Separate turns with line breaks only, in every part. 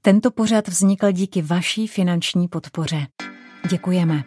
Tento pořad vznikl díky vaší finanční podpoře. Děkujeme.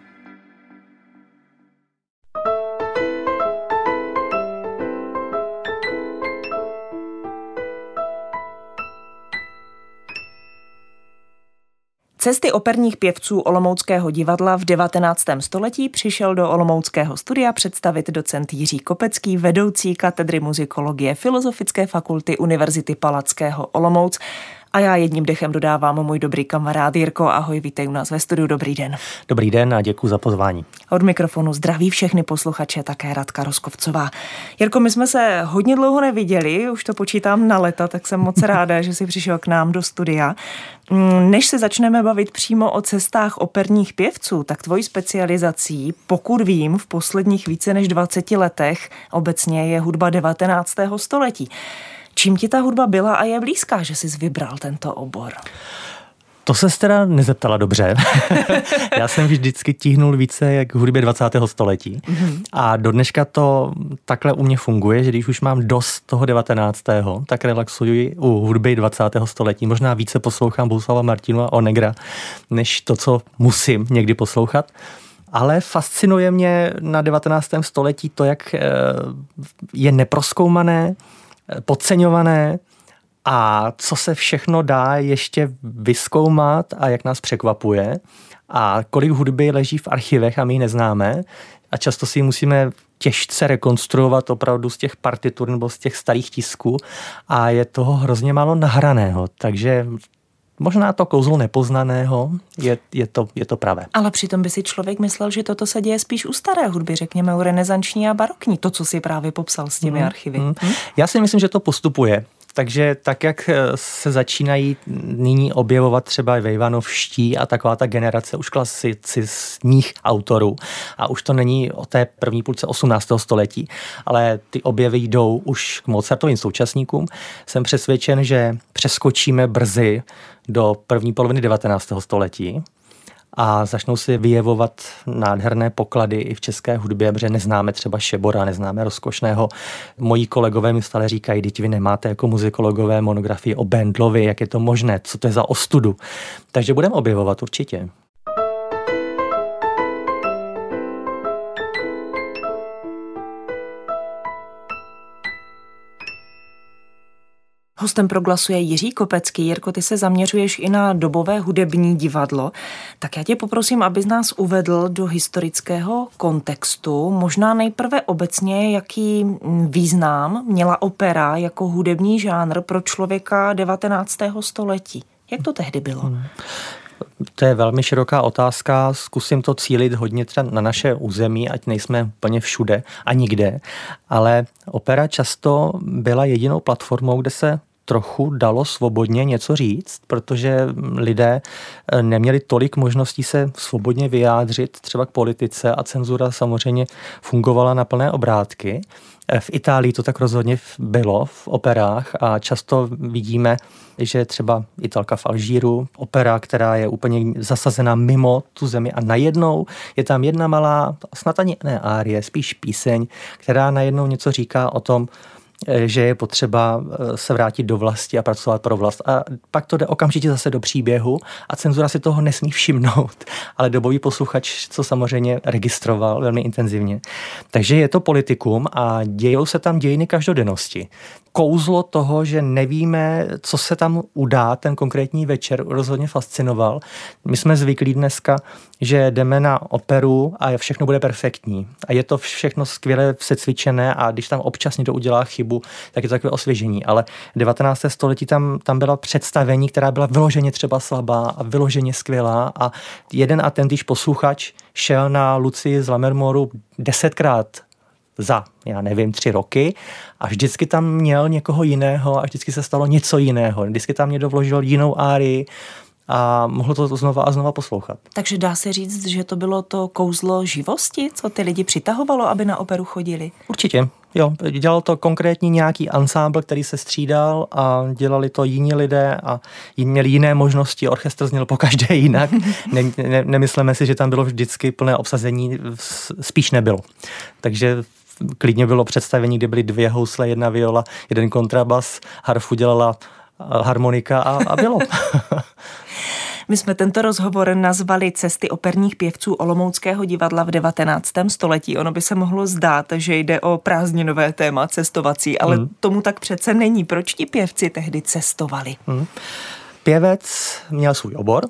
Cesty operních pěvců Olomouckého divadla v 19. století přišel do olomouckého studia představit docent Jiří Kopecký, vedoucí katedry muzikologie Filozofické fakulty Univerzity Palackého Olomouc. A já jedním dechem dodávám můj dobrý kamarád Jirko. Ahoj, vítej u nás ve studiu, dobrý den.
Dobrý den a děkuji za pozvání.
Od mikrofonu zdraví všechny posluchače, také Radka Roskovcová. Jirko, my jsme se hodně dlouho neviděli, už to počítám na léta, tak jsem moc ráda, že jsi přišel k nám do studia. Než se začneme bavit přímo o cestách operních pěvců, tak tvojí specializací, pokud vím, v posledních více než 20 letech obecně je hudba 19. století. Čím ti ta hudba byla a je blízká, že jsi vybral tento obor?
To ses teda nezeptala dobře. Já jsem vždycky tíhnul více jak k hudbě 20. století. A do dneška to takhle u mě funguje, že když už mám dost toho 19. tak relaxuji u hudby 20. století. Možná více poslouchám Bohuslava Martinu a Onegra, než to, co musím někdy poslouchat. Ale fascinuje mě na 19. století to, jak je neprozkoumané, podceňované a co se všechno dá ještě vyzkoumat a jak nás překvapuje a kolik hudby leží v archivech a my ji neznáme a často si ji musíme těžce rekonstruovat opravdu z těch partitur nebo z těch starých tisků a je toho hrozně málo nahraného, takže možná to kouzlo nepoznaného je to pravé.
Ale přitom by si člověk myslel, že toto se děje spíš u staré hudby, řekněme u renesanční a barokní, to, co si právě popsal s těmi archivy.
Já si myslím, že to postupuje. Takže tak, jak se začínají nyní objevovat třeba vejvanovští a taková ta generace už klasicistních autorů a už to není o té první půlce 18. století, ale ty objevy jdou už k Mozartovým současníkům, jsem přesvědčen, že přeskočíme brzy do první poloviny 19. století a začnou si vyjevovat nádherné poklady i v české hudbě, protože neznáme třeba Šebora, neznáme Rozkošného. Moji kolegové mi stále říkají, teď vy nemáte jako muzikologové monografii o Bendlovi, jak je to možné, co to je za ostudu. Takže budeme objevovat určitě.
Hostem Proglasu je Jiří Kopecký. Jirko, ty se zaměřuješ i na dobové hudební divadlo. Tak já tě poprosím, abys nás uvedl do historického kontextu. Možná nejprve obecně, jaký význam měla opera jako hudební žánr pro člověka 19. století. Jak to tehdy bylo?
To je velmi široká otázka, zkusím to cílit hodně třeba na naše území, ať nejsme úplně všude a nikde, ale opera často byla jedinou platformou, kde se trochu dalo svobodně něco říct, protože lidé neměli tolik možností se svobodně vyjádřit třeba k politice a cenzura samozřejmě fungovala na plné obrátky. V Itálii to tak rozhodně bylo v operách a často vidíme, že třeba Italka v Alžíru, opera, která je úplně zasazená mimo tu zemi a najednou je tam jedna malá, snad ani ne árie, spíš píseň, která najednou něco říká o tom, že je potřeba se vrátit do vlasti a pracovat pro vlast. A pak to jde okamžitě zase do příběhu a cenzura si toho nesmí všimnout. Ale dobový posluchač to samozřejmě registroval velmi intenzivně. Takže je to politikum a dějou se tam dějiny každodennosti. Kouzlo toho, že nevíme, co se tam udá ten konkrétní večer, rozhodně fascinoval. My jsme zvyklí dneska, že jdeme na operu a všechno bude perfektní. A je to všechno skvěle secvičené a když tam občas někdo udělá chybu, tak je to takové osvěžení. Ale 19. století tam byla představení, která byla vyloženě třeba slabá a vyloženě skvělá a jeden a ten, když posluchač šel na Lucii z Lammermoru 10krát za, 3 roky a vždycky tam měl někoho jiného a vždycky se stalo něco jiného. Vždycky tam někdo vložil jinou árii a mohl to znova a znova poslouchat.
Takže dá se říct, že to bylo to kouzlo živosti, co ty lidi přitahovalo, aby na operu chodili?
Určitě, jo. Dělal to konkrétní nějaký ansámbl, který se střídal a dělali to jiní lidé a měli jiné možnosti, orchestr zněl pokaždé jinak. Nemyslíme si, že tam bylo vždycky plné obsazení, spíš nebylo. Takže klidně bylo představení, kde byly 2 housle, 1 viola, 1 kontrabas, harfu dělala harmonika a bylo.
My jsme tento rozhovor nazvali Cesty operních pěvců Olomouckého divadla v 19. století. Ono by se mohlo zdát, že jde o prázdninové téma cestovací, ale tomu tak přece není. Proč ti pěvci tehdy cestovali?
Pěvec měl svůj obor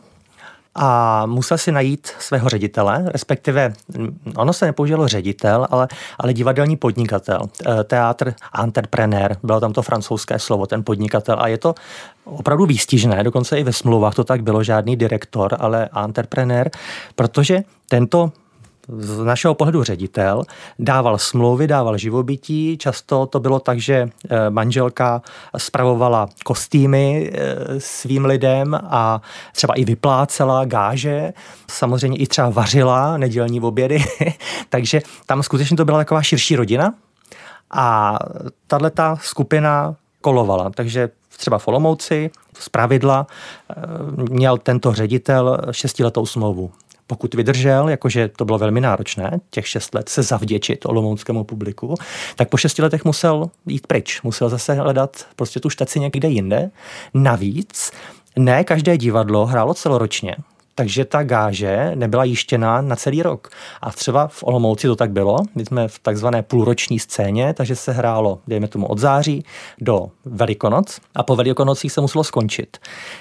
a musel si najít svého ředitele, respektive ono se nepoužilo ředitel, ale divadelní podnikatel, teatr entrepreneur, bylo tam to francouzské slovo, ten podnikatel, a je to opravdu výstižné, dokonce i ve smlouvách to tak bylo, žádný direktor, ale entrepreneur, protože tento z našeho pohledu ředitel dával smlouvy, dával živobytí, často to bylo tak, že manželka spravovala kostýmy svým lidem a třeba i vyplácela gáže, samozřejmě i třeba vařila nedělní obědy, takže tam skutečně to byla taková širší rodina a tato skupina kolovala, takže třeba v Olomouci zpravidla měl tento ředitel 6letou smlouvu. Pokud vydržel, jakože to bylo velmi náročné, těch 6 let se zavděčit olomouckému publiku, tak po 6 letech musel jít pryč. Musel zase hledat prostě tu štaci někde jinde. Navíc ne každé divadlo hrálo celoročně, takže ta gáže nebyla jištěná na celý rok. A třeba v Olomouci to tak bylo, my jsme v takzvané půlroční scéně, takže se hrálo, dejme tomu, od září do Velikonoc a po Velikonocích se muselo skončit.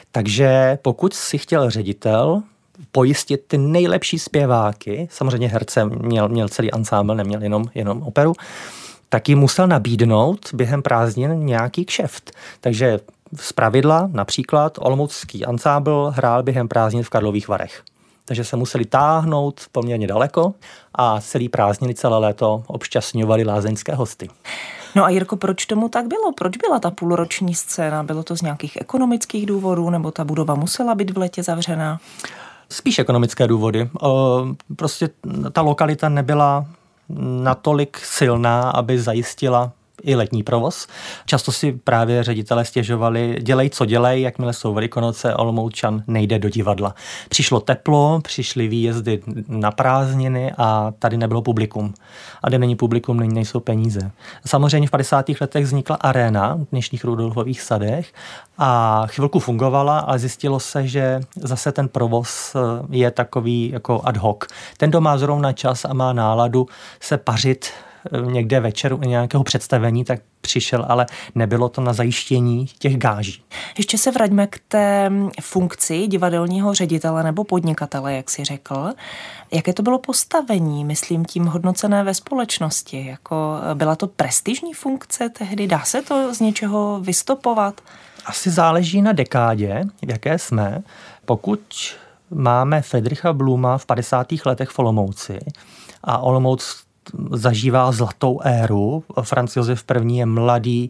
Takže pokud si chtěl ředitel pojistit ty nejlepší zpěváky, samozřejmě herce měl celý ansámbl, neměl jenom operu, tak jim musel nabídnout během prázdnin nějaký kšeft. Takže zpravidla například olomoucký ansámbl hrál během prázdnin v Karlových Varech. Takže se museli táhnout poměrně daleko a celý prázdniny, celé léto obšťastňovali lázeňské hosty.
No a Jirko, proč tomu tak bylo? Proč byla ta půlroční scéna? Bylo to z nějakých ekonomických důvodů, nebo ta budova musela být v létě zavřená?
Spíš ekonomické důvody. Prostě ta lokalita nebyla natolik silná, aby zajistila i letní provoz. Často si právě ředitelé stěžovali, dělej, co dělej, jakmile jsou Velikonoce, Olomoučan nejde do divadla. Přišlo teplo, přišly výjezdy na prázdniny a tady nebylo publikum. A kde není publikum, nejsou peníze. Samozřejmě v 50. letech vznikla aréna v dnešních Rudolfových sadech a chvilku fungovala, ale zjistilo se, že zase ten provoz je takový jako ad hoc. Ten, kdo má zrovna čas a má náladu se pařit někde večer u nějakého představení, tak přišel, ale nebylo to na zajištění těch gáží.
Ještě se vraťme k té funkci divadelního ředitele nebo podnikatele, jak jsi řekl. Jaké to bylo postavení, myslím tím hodnocené ve společnosti? Jako byla to prestižní funkce tehdy? Dá se to z něčeho vystopovat?
Asi záleží na dekádě, v jaké jsme. Pokud máme Friedricha Bluma v 50. letech v Olomouci a Olomouc zažívá zlatou éru. Franz Josef I. je mladý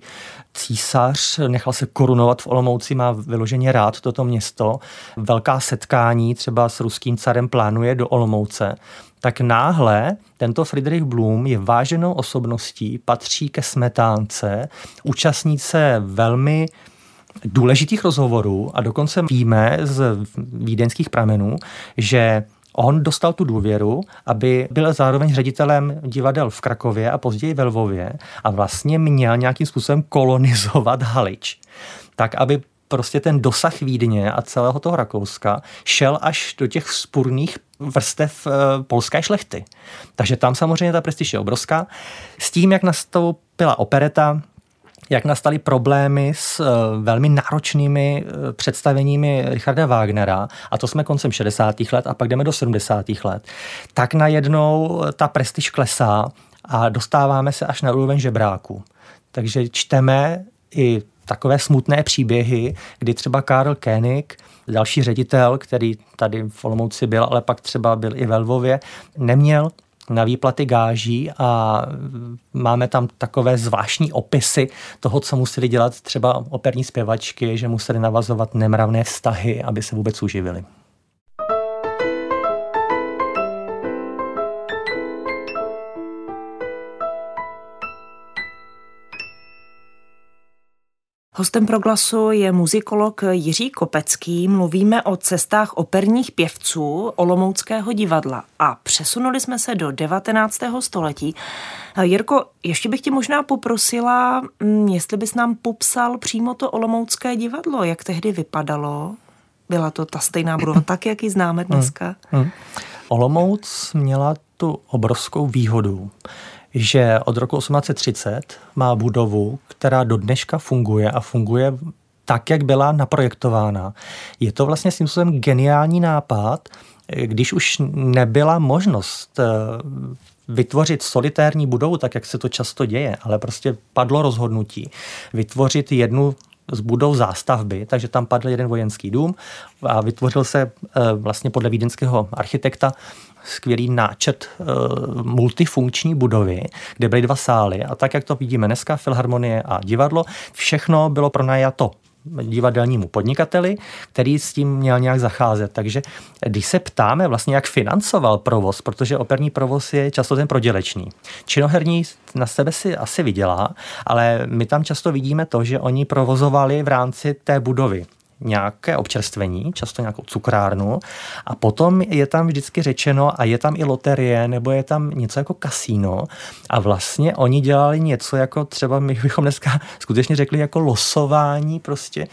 císař, nechal se korunovat v Olomouci, má vyloženě rád toto město. Velká setkání třeba s ruským carem plánuje do Olomouce. Tak náhle tento Friedrich Blum je váženou osobností, patří ke smetánce, účastní se velmi důležitých rozhovorů a dokonce víme z vídeňských pramenů, že on dostal tu důvěru, aby byl zároveň ředitelem divadel v Krakově a později ve Lvově a vlastně měl nějakým způsobem kolonizovat Halič. Tak, aby prostě ten dosah Vídně a celého toho Rakouska šel až do těch vzpurných vrstev polské šlechty. Takže tam samozřejmě ta prestiž je obrovská. S tím, jak nastoupila opereta, jak nastaly problémy s velmi náročnými představeními Richarda Wagnera, a to jsme koncem 60. let a pak jdeme do 70. let, tak najednou ta prestiž klesá a dostáváme se až na úroveň žebráku. Takže čteme i takové smutné příběhy, kdy třeba Karl Koenig, další ředitel, který tady v Olomouci byl, ale pak třeba byl i ve Lvově, neměl na výplaty gáží a máme tam takové zvláštní opisy toho, co museli dělat třeba operní zpěvačky, že museli navazovat nemravné vztahy, aby se vůbec uživili.
Hostem Proglasu je muzikolog Jiří Kopecký. Mluvíme o cestách operních pěvců Olomouckého divadla a přesunuli jsme se do 19. století. Jirko, ještě bych tě možná poprosila, jestli bys nám popsal přímo to Olomoucké divadlo, jak tehdy vypadalo? Byla to ta stejná budova, tak, jak ji známe dneska?
Olomouc měla tu obrovskou výhodu, že od roku 1830 má budovu, která do dneška funguje a funguje tak, jak byla naprojektována. Je to vlastně svým způsobem geniální nápad, když už nebyla možnost vytvořit solitérní budovu, tak jak se to často děje, ale prostě padlo rozhodnutí vytvořit jednu z budov zástavby, takže tam padl jeden vojenský dům a vytvořil se vlastně podle vídeňského architekta skvělý náčrt multifunkční budovy, kde byly 2 sály a tak, jak to vidíme dneska, filharmonie a divadlo, všechno bylo pronajato divadelnímu podnikateli, který s tím měl nějak zacházet. Takže když se ptáme vlastně, jak financoval provoz, protože operní provoz je často ten prodělečný. Činoherní na sebe si asi vydělá, ale my tam často vidíme to, že oni provozovali v rámci té budovy nějaké občerstvení, často nějakou cukrárnu a potom je tam vždycky řečeno a je tam i loterie nebo je tam něco jako kasíno a vlastně oni dělali něco jako třeba my bychom dneska skutečně řekli jako losování prostě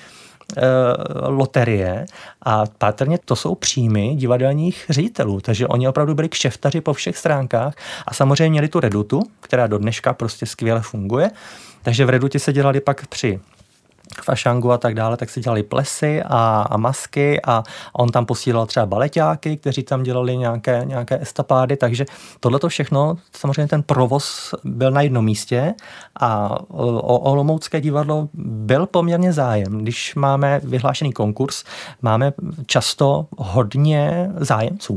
loterie a patrně to jsou příjmy divadelních ředitelů, takže oni opravdu byli kšeftaři po všech stránkách a samozřejmě měli tu redutu, která do dneška prostě skvěle funguje, takže v redutě se dělali pak při fašangu a tak dále, tak si dělali plesy a masky a on tam posílal třeba baleťáky, kteří tam dělali nějaké estapády, takže tohleto všechno, samozřejmě ten provoz byl na jednom místě a o olomoucké divadlo byl poměrně zájem. Když máme vyhlášený konkurs, máme často hodně zájemců.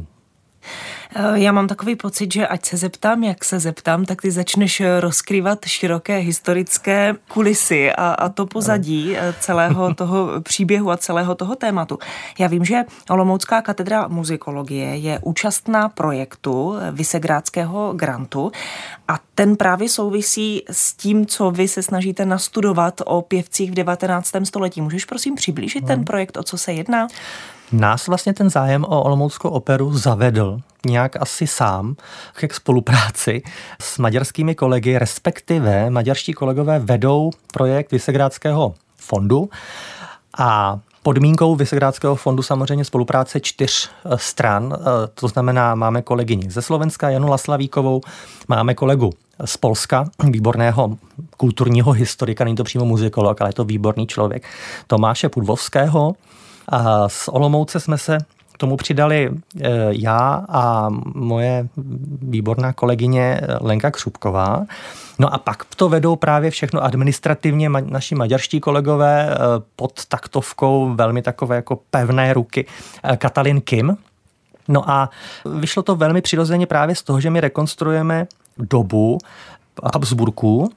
Já mám takový pocit, že ať se zeptám, jak se zeptám, tak ty začneš rozkrývat široké historické kulisy a to pozadí celého toho příběhu a celého toho tématu. Já vím, že Olomoucká katedra muzikologie je účastná projektu Visegrádského grantu a ten právě souvisí s tím, co vy se snažíte nastudovat o pěvcích v 19. století. Můžeš prosím přiblížit ten projekt, o co se jedná?
Nás vlastně ten zájem o olomouckou operu zavedl nějak asi sám k spolupráci s maďarskými kolegy, respektive maďarští kolegové vedou projekt Visegrádského fondu a podmínkou Visegrádského fondu samozřejmě spolupráce 4 stran, to znamená máme kolegyni ze Slovenska Janu Laslavíkovou, máme kolegu z Polska, výborného kulturního historika, není to přímo muzikolog, ale je to výborný člověk, Tomáše Pudvovského. A z Olomouce jsme se k tomu přidali já a moje výborná kolegyně Lenka Křupková. No a pak to vedou právě všechno administrativně naši maďarští kolegové pod taktovkou velmi takové jako pevné ruky Katalin Kim. No a vyšlo to velmi přirozeně právě z toho, že my rekonstruujeme dobu Habsburků,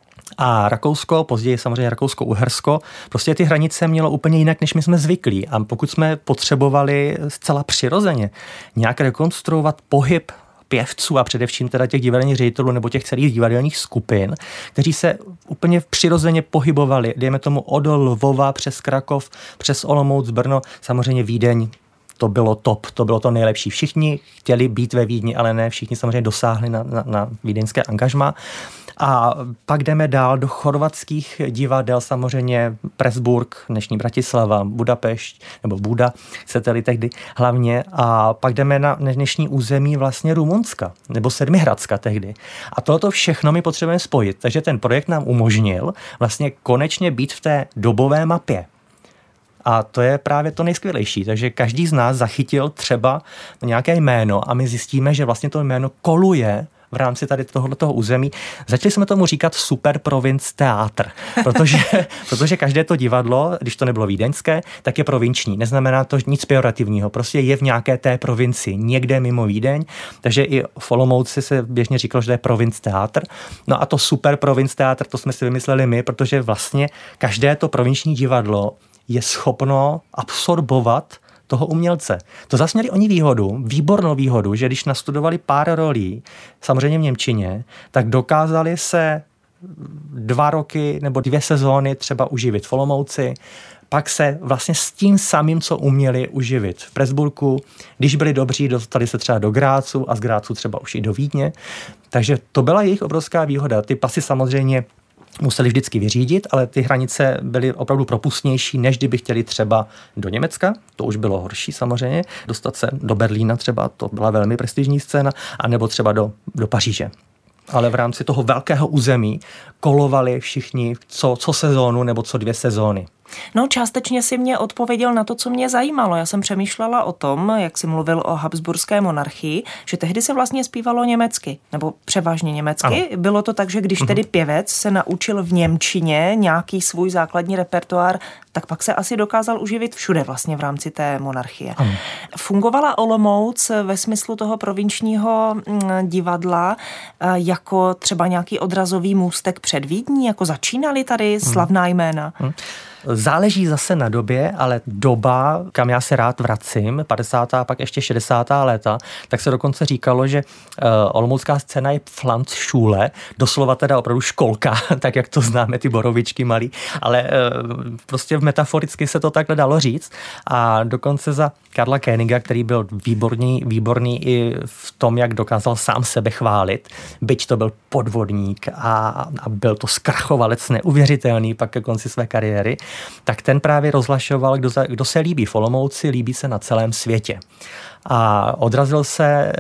a Rakousko, později samozřejmě Rakousko-Uhersko, prostě ty hranice mělo úplně jinak, než my jsme zvyklí. A pokud jsme potřebovali zcela přirozeně nějak rekonstruovat pohyb pěvců a především teda těch divadelních ředitelů nebo těch celých divadelních skupin, kteří se úplně přirozeně pohybovali, dejme tomu od Lvova přes Krakov, přes Olomouc, Brno, samozřejmě Vídeň, to bylo top, to bylo to nejlepší. Všichni chtěli být ve Vídni, ale ne všichni samozřejmě dosáhli na vídeňské angažmá. A pak jdeme dál do chorvatských divadel, samozřejmě Presburg, dnešní Bratislava, Budapešť, nebo Buda, chcete-li tehdy hlavně. A pak jdeme na dnešní území vlastně Rumunska, nebo Sedmihradska tehdy. A tohoto všechno my potřebujeme spojit. Takže ten projekt nám umožnil vlastně konečně být v té dobové mapě. A to je právě to nejskvělejší. Takže každý z nás zachytil třeba nějaké jméno a my zjistíme, že vlastně to jméno koluje v rámci tady tohoto území. Začali jsme tomu říkat Super Province Theater, protože každé to divadlo, když to nebylo vídeňské, tak je provinční. Neznamená to nic pejorativního, prostě je v nějaké té provincii, někde mimo Vídeň, takže i v Olomouci se běžně říkalo, že to je Province Theater. No a to Super Province Theater, to jsme si vymysleli my, protože vlastně každé to provinční divadlo je schopno absorbovat toho umělce. To zase měli oni výhodu, výbornou výhodu, že když nastudovali pár rolí, samozřejmě v němčině, tak dokázali se 2 roky nebo 2 sezóny třeba uživit v Olomouci, pak se vlastně s tím samým, co uměli, uživit v Presburku. Když byli dobří, dostali se třeba do Grácu a z Grácu třeba už i do Vídně. Takže to byla jejich obrovská výhoda. Ty pasy samozřejmě museli vždycky vyřídit, ale ty hranice byly opravdu propustnější, než kdyby chtěli třeba do Německa, to už bylo horší samozřejmě, dostat se do Berlína třeba, to byla velmi prestižní scéna, anebo třeba do Paříže. Ale v rámci toho velkého území kolovali všichni co sezónu nebo co 2 sezóny.
No, částečně si mě odpověděl na to, co mě zajímalo. Já jsem přemýšlela o tom, jak jsi mluvil o habsburské monarchii, že tehdy se vlastně zpívalo německy, nebo převážně německy. Ano. Bylo to tak, že když tedy pěvec se naučil v němčině nějaký svůj základní repertoár, tak pak se asi dokázal uživit všude vlastně v rámci té monarchie. Ano. Fungovala Olomouc ve smyslu toho provinčního divadla jako třeba nějaký odrazový můstek před Vídní, jako začínali tady slavná jména?
Záleží zase na době, ale doba, kam já se rád vracím, 50. a pak ještě 60. léta, tak se dokonce říkalo, že olomoucká scéna je Pflanzschule, doslova teda opravdu školka, tak jak to známe, ty borovičky malý, ale prostě metaforicky se to takhle dalo říct a dokonce za Karla Koeniga, který byl výborný i v tom, jak dokázal sám sebe chválit, byť to byl podvodník a byl to zkrachovalec neuvěřitelný pak ke konci své kariéry, tak ten právě rozhlašoval, kdo se líbí v Olomouci, líbí se na celém světě. A odrazil se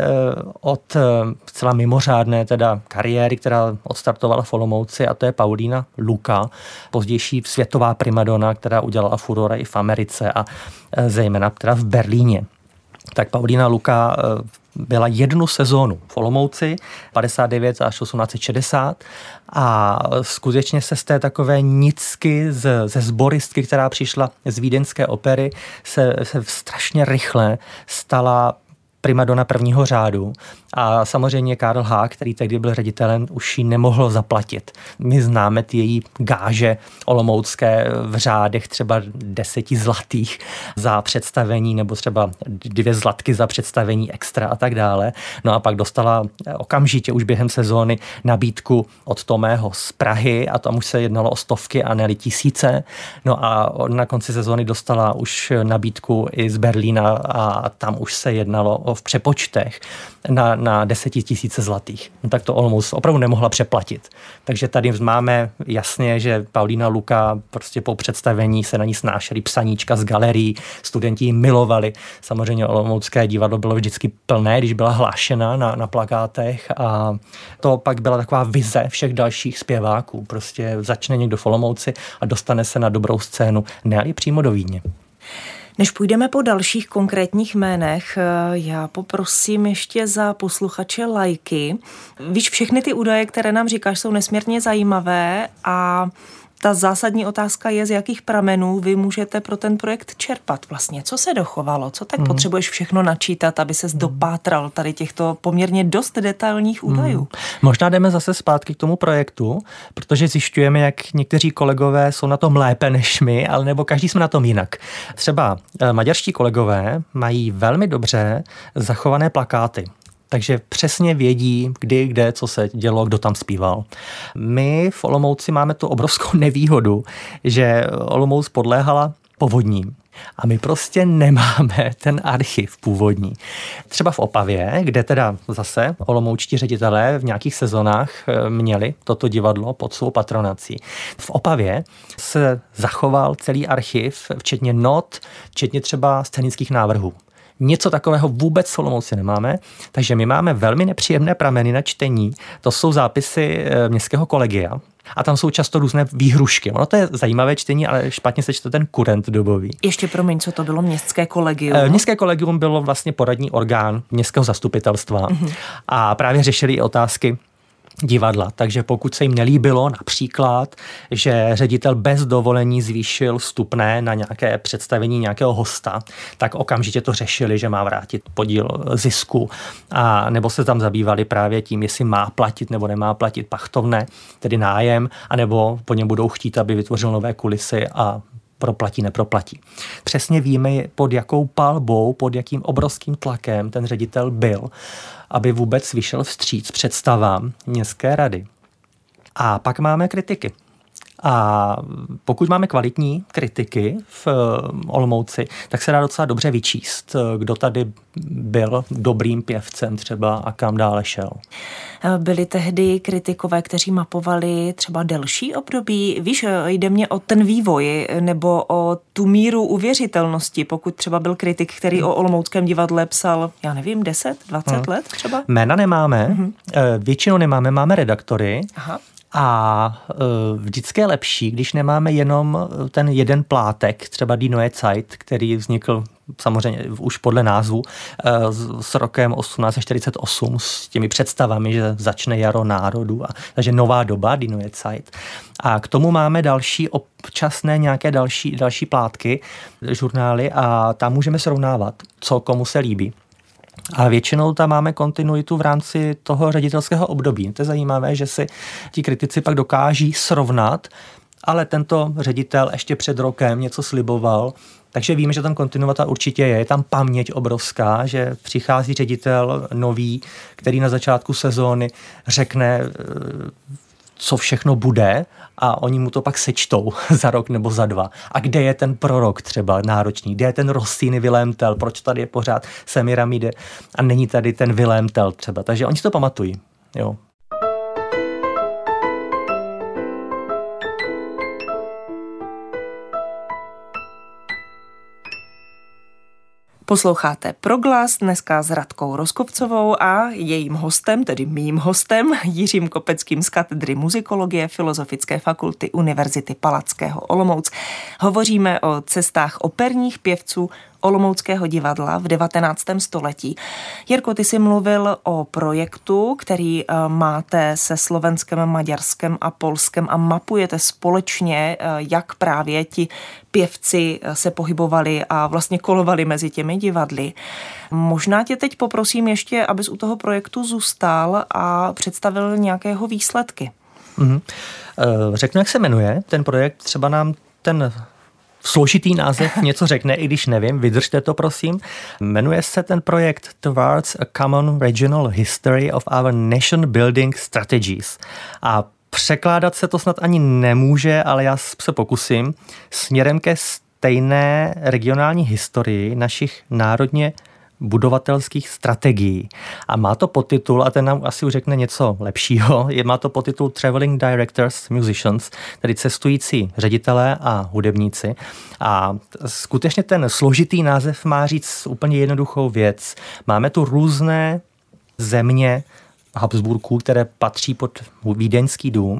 od celá mimořádné teda kariéry, která odstartovala v Olomouci, a to je Paulína Luka, pozdější světová primadona, která udělala furore i v Americe a zejména teda v Berlíně. Tak Paulína Luka byla 1 sezónu v Olomouci, 59 až 1860 a skutečně se z té takové nicky ze sboristky, která přišla z vídeňské opery, se strašně rychle stala primadona prvního řádu a samozřejmě Karl Hák, který tehdy byl ředitelem, už ji nemohl zaplatit. My známe ty její gáže olomoucké v řádech třeba 10 zlatých za představení nebo třeba 2 zlatky za představení extra a tak dále. No a pak dostala okamžitě už během sezóny nabídku od Tomého z Prahy a tam už se jednalo o stovky a ne tisíce. No a na konci sezóny dostala už nabídku i z Berlína a tam už se jednalo v přepočtech na 10 000 zlatých. No tak to Olomouc opravdu nemohla přeplatit. Takže tady máme jasně, že Paulína Luka prostě po představení se na ní snášeli psaníčka z galerií, studenti ji milovali. Samozřejmě olomoucké divadlo bylo vždycky plné, když byla hlášena na plakátech a to pak byla taková vize všech dalších zpěváků. Prostě začne někdo v Olomouci a dostane se na dobrou scénu, ne přímo do Vídně.
Než půjdeme po dalších konkrétních jménech, já poprosím ještě za posluchače laiky. Víš, všechny ty údaje, které nám říkáš, jsou nesmírně zajímavé a ta zásadní otázka je, z jakých pramenů vy můžete pro ten projekt čerpat vlastně. Co se dochovalo? Co tak potřebuješ všechno načítat, aby ses dopátral tady těchto poměrně dost detailních údajů?
Možná jdeme zase zpátky k tomu projektu, protože zjišťujeme, jak někteří kolegové jsou na tom lépe než my, ale nebo každý jsme na tom jinak. Třeba maďarští kolegové mají velmi dobře zachované plakáty. Takže přesně vědí, kdy, kde, co se dělo, kdo tam zpíval. My v Olomouci máme tu obrovskou nevýhodu, že Olomouc podléhala povodním. A my prostě nemáme ten archiv původní. Třeba v Opavě, kde teda zase olomoučtí ředitelé v nějakých sezonách měli toto divadlo pod svou patronací. V Opavě se zachoval celý archiv, včetně not, včetně třeba scénických návrhů. Něco takového vůbec v Olomouci nemáme, takže my máme velmi nepříjemné prameny na čtení. To jsou zápisy městského kolegia a tam jsou často různé výhrušky. Ono to je zajímavé čtení, ale špatně se čte ten kurent dobový.
Ještě promiň, co to bylo městské kolegium?
Městské kolegium bylo vlastně poradní orgán městského zastupitelstva a právě řešili i otázky divadla. Takže pokud se jim nelíbilo například, že ředitel bez dovolení zvýšil vstupné na nějaké představení nějakého hosta, tak okamžitě to řešili, že má vrátit podíl zisku a nebo se tam zabývali právě tím, jestli má platit nebo nemá platit pachtovné, tedy nájem, anebo po něm budou chtít, aby vytvořil nové kulisy a proplatí, neproplatí. Přesně víme, pod jakou palbou, pod jakým obrovským tlakem ten ředitel byl, aby vůbec vyšel vstříc představám městské rady. A pak máme kritiky. A pokud máme kvalitní kritiky v Olomouci, tak se dá docela dobře vyčíst, kdo tady byl dobrým pěvcem třeba a kam dále šel.
Byli tehdy kritikové, kteří mapovali třeba delší období? Víš, jde mě o ten vývoj nebo o tu míru uvěřitelnosti, pokud třeba byl kritik, který o Olomouckém divadle psal, já nevím, 10, 20 let třeba?
Jména nemáme, většinou nemáme, máme redaktory.
Aha.
A vždycky je lepší, když nemáme jenom ten jeden plátek, třeba Die Neue Zeit, který vznikl samozřejmě už podle názvu s rokem 1848, s těmi představami, že začne jaro národů, takže nová doba, Die Neue Zeit. A k tomu máme další občasné nějaké další plátky, žurnály a tam můžeme srovnávat, co komu se líbí. A většinou tam máme kontinuitu v rámci toho ředitelského období. To je zajímavé, že si ti kritici pak dokáží srovnat, ale tento ředitel ještě před rokem něco sliboval, takže víme, že tam kontinuita určitě je. Je tam paměť obrovská, že přichází ředitel nový, který na začátku sezóny řekne, co všechno bude a oni mu to pak sečtou za rok nebo za dva. A kde je ten prorok třeba náročný? Kde je ten Rossini Vilém Tell? Proč tady je pořád Semiramide a není tady ten Vilém Tell třeba? Takže oni si to pamatují. Jo.
Posloucháte Proglas dneska s Radkou Roskovcovou a jejím hostem, tedy mým hostem, Jiřím Kopeckým z katedry muzikologie Filozofické fakulty Univerzity Palackého Olomouc. Hovoříme o cestách operních pěvců Olomouckého divadla v 19. století. Jirko, ty jsi mluvil o projektu, který máte se Slovenskem, Maďarskem a Polskem a mapujete společně, jak právě ti pěvci se pohybovali a vlastně kolovali mezi těmi divadly. Možná tě teď poprosím ještě, abys u toho projektu zůstal a představil nějaké jeho výsledky.
Řeknu, jak se jmenuje ten projekt, třeba nám ten složitý název něco řekne, i když nevím, vydržte to prosím. Jmenuje se ten projekt Towards a Common Regional History of Our Nation Building Strategies. A překládat se to snad ani nemůže, ale já se pokusím. Směrem ke stejné regionální historii našich národně budovatelských strategií. A má to podtitul, a ten nám asi už řekne něco lepšího, má to podtitul Traveling Directors, Musicians, tedy cestující ředitelé a hudebníci. A skutečně ten složitý název má říct úplně jednoduchou věc. Máme tu různé země Habsburků, které patří pod Vídeňský dům,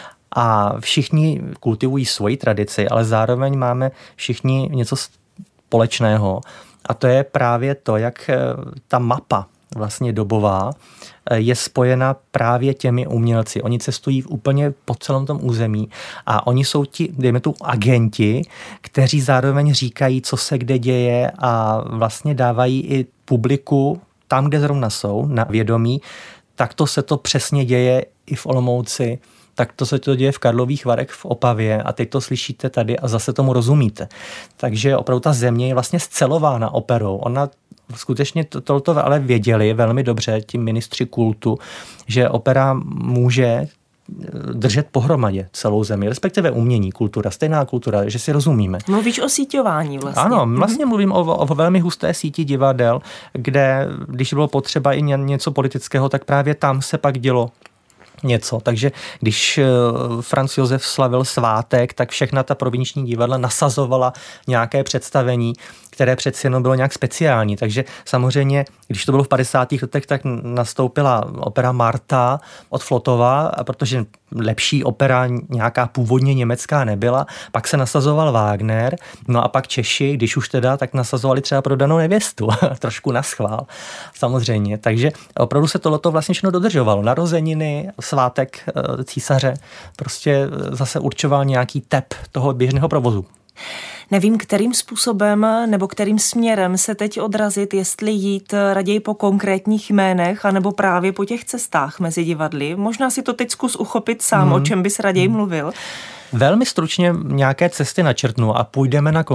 a všichni kultivují svoji tradici, ale zároveň máme všichni něco společného. A to je právě to, jak ta mapa vlastně dobová je spojena právě těmi umělci. Oni cestují úplně po celém tom území a oni jsou ti, dejme tu, agenti, kteří zároveň říkají, co se kde děje a vlastně dávají i publiku tam, kde zrovna jsou, na vědomí. Takto se to přesně děje i v Olomouci, tak to se to děje v Karlových Varech, v Opavě a teď to slyšíte tady a zase tomu rozumíte. Takže opravdu ta země je vlastně scelována operou. Ona skutečně tohle ale věděli velmi dobře ti ministři kultu, že opera může držet pohromadě celou zemi, respektive umění, kultura, stejná kultura, že si rozumíme.
Mluvíš o síťování vlastně.
Ano, vlastně mluvím o velmi husté síti divadel, kde, když bylo potřeba i něco politického, tak právě tam se pak dělo něco. Takže když Franz Josef slavil svátek, tak všechna ta provinční divadla nasazovala nějaké představení, které přeci jenom bylo nějak speciální. Takže samozřejmě, když to bylo v 50. letech, tak nastoupila opera Marta od Flotova, protože lepší opera nějaká původně německá nebyla. Pak se nasazoval Wagner, no a pak Češi, když už teda, tak nasazovali třeba Prodanou nevěstu. Trošku naschvál, samozřejmě. Takže opravdu se tohleto vlastně všechno dodržovalo. Narozeniny, svátek císaře, prostě zase určoval nějaký tep toho běžného provozu.
Nevím, kterým způsobem nebo kterým směrem se teď odrazit, jestli jít raději po konkrétních jménech, anebo právě po těch cestách mezi divadly. Možná si to teď zkus uchopit sám, o čem bys raději mluvil.
Velmi stručně nějaké cesty načrtnu a půjdeme na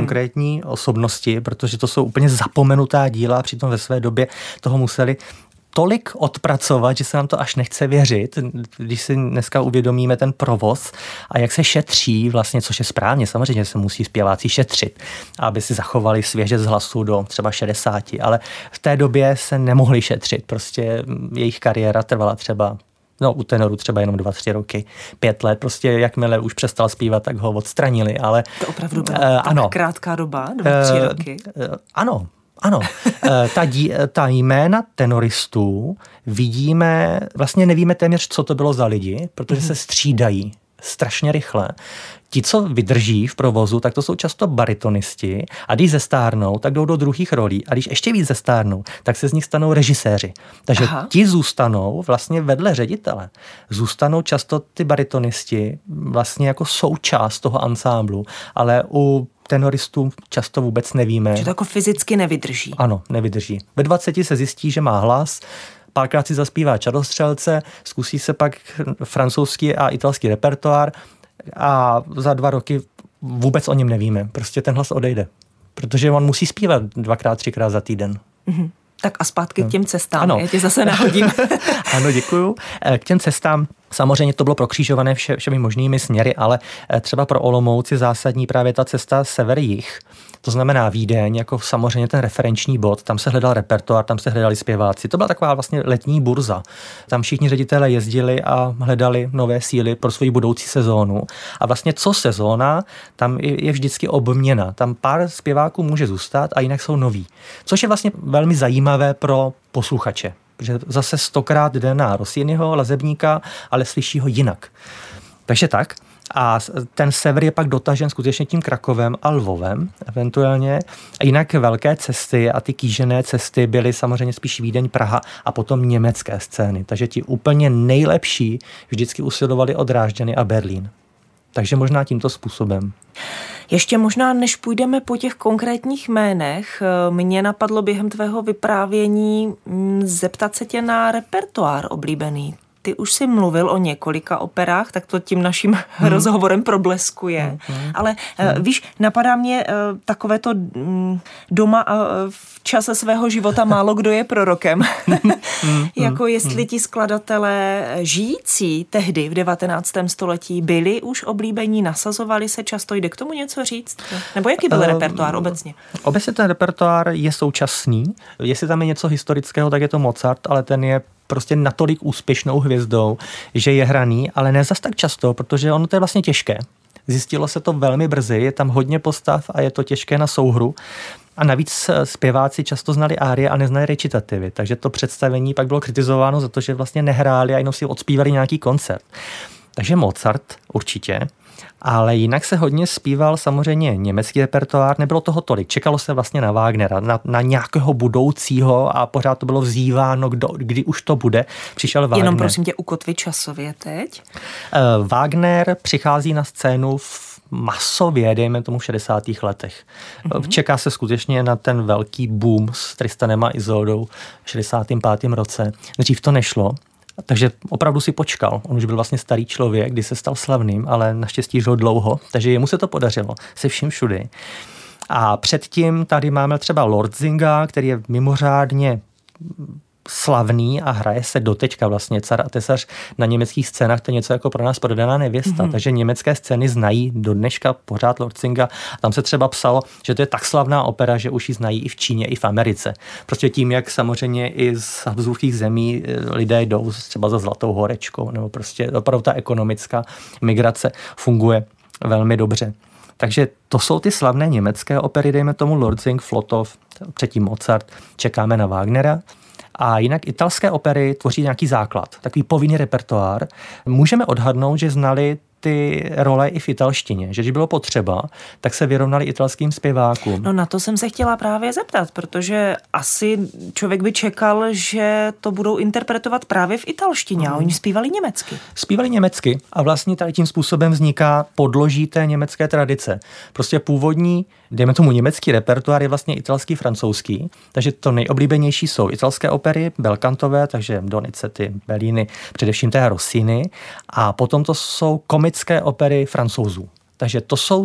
konkrétní osobnosti, protože to jsou úplně zapomenutá díla a přitom ve své době toho museli tolik odpracovat, že se nám to až nechce věřit, když si dneska uvědomíme ten provoz a jak se šetří vlastně, což je správně, samozřejmě se musí zpěváci šetřit, aby si zachovali svěžec hlasu do třeba 60, ale v té době se nemohli šetřit, prostě jejich kariéra trvala třeba u tenoru třeba jenom 2-3 roky, 5 let, prostě jakmile už přestal zpívat, tak ho odstranili, ale...
To opravdu byla tak krátká doba, 2-3 roky?
Ano. Ta jména tenoristů vidíme, vlastně nevíme téměř, co to bylo za lidi, protože se střídají strašně rychle. Ti, co vydrží v provozu, tak to jsou často baritonisti a když zestárnou, tak jdou do druhých rolí a když ještě víc zestárnou, tak se z nich stanou režiséři. Takže ti zůstanou vlastně vedle ředitele. Zůstanou často ty baritonisti vlastně jako součást toho ansámblu, ale u tenoristů často vůbec nevíme.
Že to jako fyzicky nevydrží.
Ano, nevydrží. Ve 20 se zjistí, že má hlas, párkrát si zaspívá čarostřelce, zkusí se pak francouzský a italský repertoár a za 2 roky vůbec o něm nevíme. Prostě ten hlas odejde. Protože on musí zpívat 2x, 3x za týden.
Mm-hmm. Tak a zpátky k těm cestám. Ano. Já tě zase nahodím.
Ano, děkuju. K těm cestám samozřejmě to bylo prokřížované všemi možnými směry, ale třeba pro Olomouc je zásadní právě ta cesta sever-jih. To znamená Vídeň, jako samozřejmě ten referenční bod, tam se hledal repertoár, tam se hledali zpěváci. To byla taková vlastně letní burza. Tam všichni ředitelé jezdili a hledali nové síly pro svou budoucí sezónu. A vlastně co sezóna, tam je vždycky obměna. Tam pár zpěváků může zůstat a jinak jsou noví. Což je vlastně velmi zajímavé pro posluchače. Protože zase 100krát jde na Rossiniho, Lazebníka, ale slyší ho jinak. Takže tak. A ten sever je pak dotažen skutečně tím Krakovem a Lvovem eventuálně. A jinak velké cesty a ty kýžené cesty byly samozřejmě spíš Vídeň, Praha a potom německé scény. Takže ti úplně nejlepší vždycky usilovali o Drážďany a Berlín. Takže možná tímto způsobem.
Ještě možná, než půjdeme po těch konkrétních jménech, mě napadlo během tvého vyprávění zeptat se tě na repertoár oblíbený. Ty už jsi mluvil o několika operách, tak to tím naším rozhovorem probleskuje. Ale víš, napadá mě takovéto doma v čase svého života málo kdo je prorokem. Jako jestli ti skladatelé žijící tehdy v 19. století byli už oblíbení, nasazovali se často, jde k tomu něco říct? Nebo jaký byl repertoár obecně?
Obecně ten repertoár je současný. Jestli tam je něco historického, tak je to Mozart, ale ten je prostě natolik úspěšnou hvězdou, že je hraný, ale ne zas tak často, protože ono to je vlastně těžké. Zjistilo se to velmi brzy, je tam hodně postav a je to těžké na souhru. A navíc zpěváci často znali árie a neznali recitativy, takže to představení pak bylo kritizováno za to, že vlastně nehráli a jenom si odspívali nějaký koncert. Takže Mozart určitě. Ale jinak se hodně zpíval samozřejmě německý repertoár, nebylo toho tolik. Čekalo se vlastně na Wagnera, na nějakého budoucího a pořád to bylo vzýváno, kdy už to bude. Přišel Wagner.
Jenom prosím tě ukotvi časově teď.
Wagner přichází na scénu masově, dejme tomu v 60. letech. Čeká se skutečně na ten velký boom s Tristanem a Izoldou v 65. roce. Dřív to nešlo. Takže opravdu si počkal. On už byl vlastně starý člověk, kdy se stal slavným, ale naštěstí žil dlouho, takže jemu se to podařilo se vším všudy. A předtím tady máme třeba Lortzinga, který je mimořádně slavný a hraje se doteďka vlastně Car a tesař na německých scénách, to je něco jako pro nás prodaná nevěsta. Takže německé scény znají do dneška pořád Lortzinga. Tam se třeba psalo, že to je tak slavná opera, že už ji znají i v Číně, i v Americe. Prostě tím, jak samozřejmě i z habsburských zemí lidé jdou třeba za Zlatou horečkou, nebo prostě opravdu ta ekonomická migrace funguje velmi dobře. Takže to jsou ty slavné německé opery, dejme tomu Lortzing, Flotov, předtím Mozart, čekáme na Wagnera. A jinak italské opery tvoří nějaký základ, takový povinný repertoár. Můžeme odhadnout, že znali ty role i v italštině, že když bylo potřeba, tak se vyrovnali italským zpěvákům.
No na to jsem se chtěla právě zeptat, protože asi člověk by čekal, že to budou interpretovat právě v italštině a oni zpívali německy.
Zpívali německy a vlastně tady tím způsobem vzniká podloží té německé tradice. Prostě původní, dejme tomu německý repertoár je vlastně italský, francouzský, takže to nejoblíbenější jsou italské opery, belkantové, takže Donizetti, Bellini, především té Rossini a potom to jsou komické opery Francouzů. Takže to jsou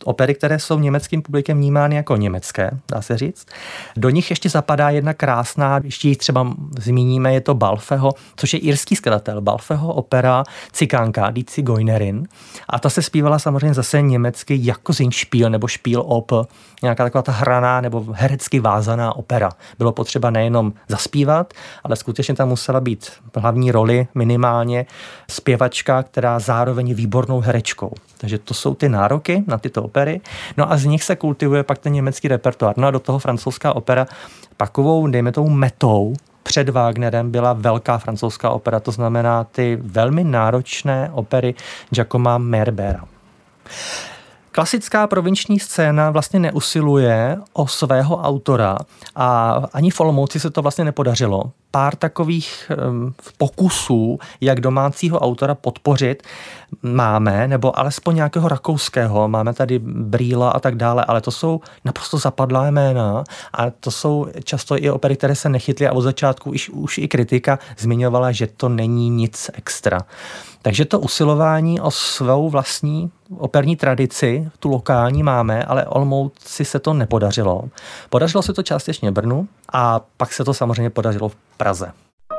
opery, které jsou německým publikem vnímány jako německé, dá se říct. Do nich ještě zapadá jedna krásná, ještě ji třeba zmíníme, je to Balfeho, což je irský skladatel. Balfeho opera Cikánka, Die Zigeunerin. A ta se zpívala samozřejmě zase německy jako Singspiel nebo Spielop, nějaká taková ta hraná nebo herecky vázaná opera. Bylo potřeba nejenom zaspívat, ale skutečně tam musela být v hlavní roli minimálně zpěvačka, která zároveň je výbornou herečkou. Takže to jsou ty nároky na tyto opery. No a z nich se kultivuje pak ten německý repertoár. No a do toho francouzská opera takovou, dejme tomu metou, před Wagnerem byla velká francouzská opera, to znamená ty velmi náročné opery Giacoma Meyerbeera. Klasická provinční scéna vlastně neusiluje o svého autora a ani v Olomouci se to vlastně nepodařilo. Pár takových pokusů, jak domácího autora podpořit, máme, nebo alespoň nějakého rakouského. Máme tady Brýla a tak dále, ale to jsou naprosto zapadlá jména a to jsou často i opery, které se nechytly a od začátku už i kritika zmiňovala, že to není nic extra. Takže to usilování o svou vlastní operní tradici, tu lokální máme, ale Olomouci se to nepodařilo. Podařilo se to částečně Brnu a pak se to samozřejmě podařilo v Praze.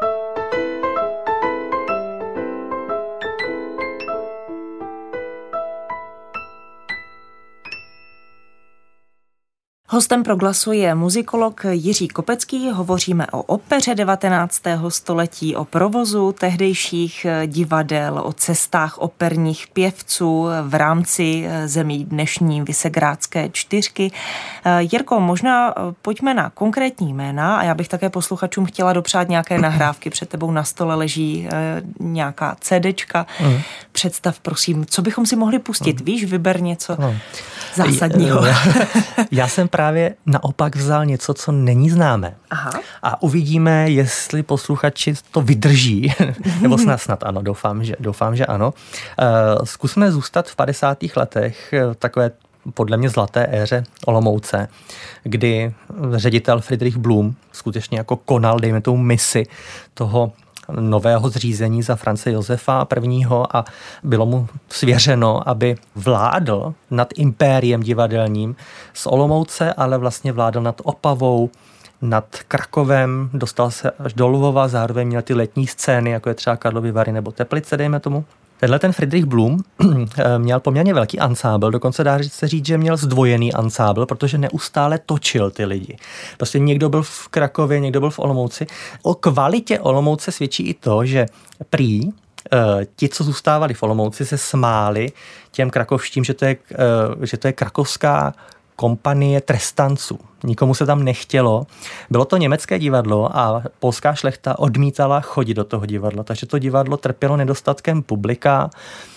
Hostem Proglasu je muzikolog Jiří Kopecký. Hovoříme o opeře 19. století, o provozu tehdejších divadel, o cestách operních pěvců v rámci zemí dnešní Visegrádské čtyřky. Jirko, možná pojďme na konkrétní jména a já bych také posluchačům chtěla dopřát nějaké nahrávky. Před tebou na stole leží nějaká CDčka. Představ, prosím, co bychom si mohli pustit. Víš, vyber něco zásadního.
Já jsem právě naopak vzal něco, co není známé. Aha. A uvidíme, jestli posluchači to vydrží. Nebo snad ano, doufám, že ano. Zkusme zůstat v 50. letech, takové podle mě zlaté éře Olomouce, kdy ředitel Friedrich Blum skutečně jako konal, dejme tomu misi toho nového zřízení za France Josefa I. a bylo mu svěřeno, aby vládl nad impériem divadelním z Olomouce, ale vlastně vládl nad Opavou, nad Krakovem, dostal se až do Lvova, zároveň měl ty letní scény, jako je třeba Karlovy Vary nebo Teplice, dejme tomu. Tenhle ten Friedrich Blum měl poměrně velký ansábl, dokonce dá se říct, že měl zdvojený ansábl, protože neustále točil ty lidi. Prostě někdo byl v Krakově, někdo byl v Olomouci. O kvalitě Olomouce svědčí i to, že prý ti, co zůstávali v Olomouci, se smáli těm krakovštím, že to je krakovská kompanie trestanců. Nikomu se tam nechtělo. Bylo to německé divadlo a polská šlechta odmítala chodit do toho divadla, takže to divadlo trpělo nedostatkem publika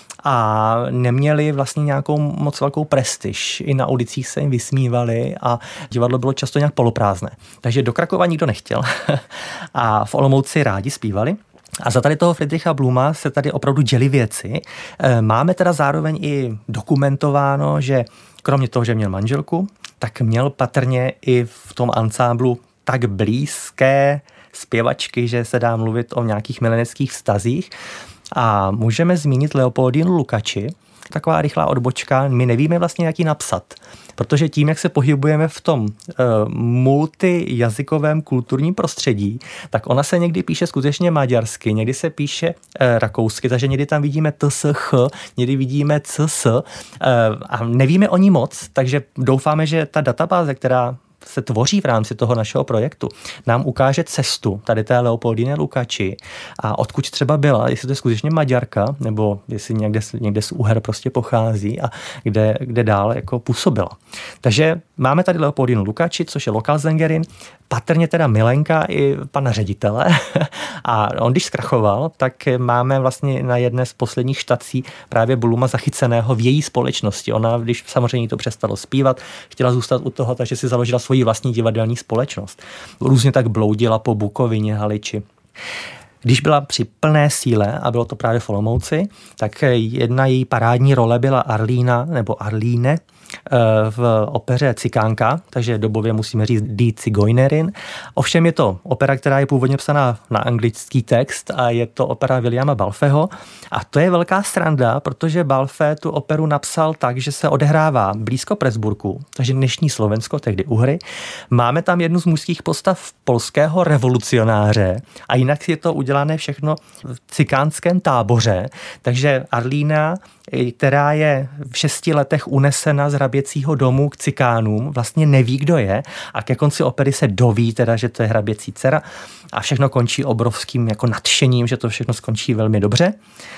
a neměli vlastně nějakou moc velkou prestiž. I na ulicích se jim vysmívali a divadlo bylo často nějak poloprázdné. Takže do Krakova nikdo nechtěl a v Olomouci rádi zpívali. A za tady toho Friedricha Bluma se tady opravdu děly věci. Máme teda zároveň i dokumentováno, že kromě toho, že měl manželku, tak měl patrně i v tom ansámblu tak blízké zpěvačky, že se dá mluvit o nějakých mileneckých vztazích. A můžeme zmínit Leopoldinu Lukači, taková rychlá odbočka, my nevíme vlastně, jak ji napsat. Protože tím, jak se pohybujeme v tom multijazykovém kulturním prostředí, tak ona se někdy píše skutečně maďarsky, někdy se píše rakousky, takže někdy tam vidíme TSH, někdy vidíme CS a nevíme o ní moc, takže doufáme, že ta databáze, která se tvoří v rámci toho našeho projektu, nám ukáže cestu tady té Leopoldiny Lukači a odkud třeba byla, jestli to je skutečně Maďarka, nebo jestli někde z Uher prostě pochází a kde dál jako působila. Takže máme tady Leopoldinu Lukači, což je Lokalsängerin, patrně teda milenka i pana ředitele a on když zkrachoval, tak máme vlastně na jedné z posledních štací právě Bluma zachyceného v její společnosti. Ona, když samozřejmě to přestalo zpívat, chtěla zůstat u toho, takže si založila svoji vlastní divadelní společnost. Různě tak bloudila po Bukovině, Haliči. Když byla při plné síle, a bylo to právě v Olomouci, tak jedna její parádní role byla Arlína, nebo Arlíne, v opeře Cikánka, takže dobově musíme říct Die Zigeunerin. Ovšem je to opera, která je původně psaná na anglický text a je to opera Williama Balfeho. A to je velká sranda, protože Balfe tu operu napsal tak, že se odehrává blízko Pressburgu, takže dnešní Slovensko, tehdy Uhry. Máme tam jednu z mužských postav polského revolucionáře a jinak je to udělané všechno v cikánském táboře, takže Arlína, která je v 6 letech unesena z hraběcího domu k cikánům, vlastně neví, kdo je a ke konci opery se doví teda, že to je hraběcí dcera a všechno končí obrovským jako nadšením, že to všechno skončí velmi dobře.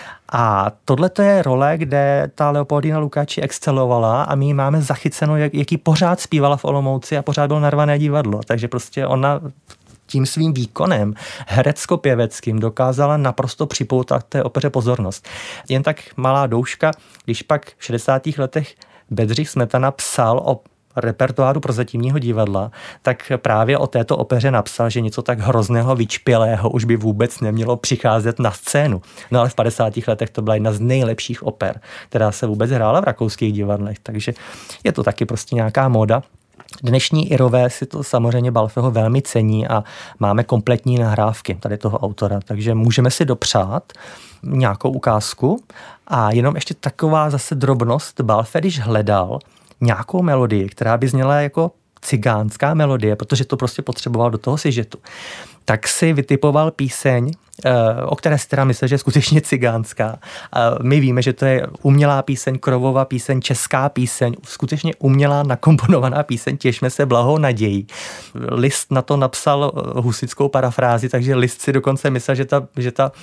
A tohle to je role, kde ta Leopoldina Lukáči excelovala a my ji máme zachyceno, jak ji pořád zpívala v Olomouci a pořád bylo narvané divadlo. Takže prostě ona tím svým výkonem herecko-pěveckým dokázala naprosto připoutat té opeře pozornost. Jen tak malá douška, když pak v 60. letech Bedřich Smetana psal o repertoáru prozatímního divadla, tak právě o této opeře napsal, že něco tak hrozného, vyčpělého už by vůbec nemělo přicházet na scénu. No ale v 50. letech to byla jedna z nejlepších oper, která se vůbec hrála v rakouských divadlech, takže je to taky prostě nějaká móda. Dnešní Irové si to samozřejmě Balfeho velmi cení a máme kompletní nahrávky tady toho autora, takže můžeme si dopřát nějakou ukázku. A jenom ještě taková zase drobnost, Balfe, když hledal nějakou melodii, která by zněla jako cigánská melodie, protože to prostě potřeboval do toho sižetu, tak si vytipoval píseň, o které si teda myslel, že je skutečně cigánská. My víme, že to je umělá píseň, Krovova píseň, česká píseň, skutečně umělá nakomponovaná píseň, těšme se blahou nadějí. Liszt na to napsal husitskou parafrázi, takže Liszt si dokonce myslel, že ta